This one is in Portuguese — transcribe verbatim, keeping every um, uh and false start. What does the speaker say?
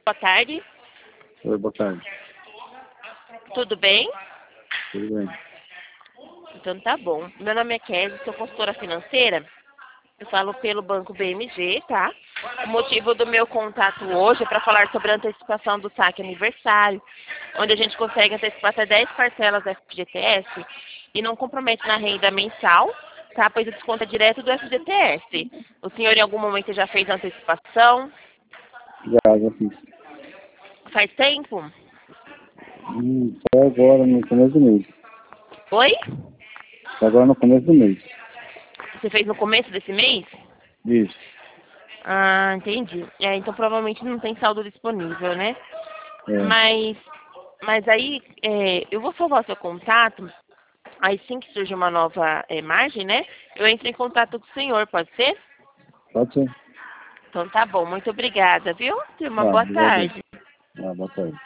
Boa tarde. Oi, boa tarde. Tudo bem? Tudo bem. Então tá bom. Meu nome é Kézia, sou consultora financeira. Eu falo pelo Banco B M G, tá? O motivo do meu contato hoje é para falar sobre a antecipação do saque aniversário, onde a gente consegue antecipar até dez parcelas do F G T S e não compromete na renda mensal, tá? Pois o desconto é direto do F G T S. O senhor em algum momento já fez a antecipação? Já, já fiz. Faz tempo? Hum, só agora no começo do mês. Oi? Só agora no começo do mês. Você fez no começo desse mês? Isso. Ah, entendi. É, então provavelmente não tem saldo disponível, né? É. Mas, mas aí é, eu vou salvar o seu contato. Aí sim que surge uma nova é, margem, né? Eu entro em contato com o senhor, pode ser? Pode ser. Então tá bom, muito obrigada, viu? Tenha uma Ah, boa obrigado. tarde. Ah, boa tarde.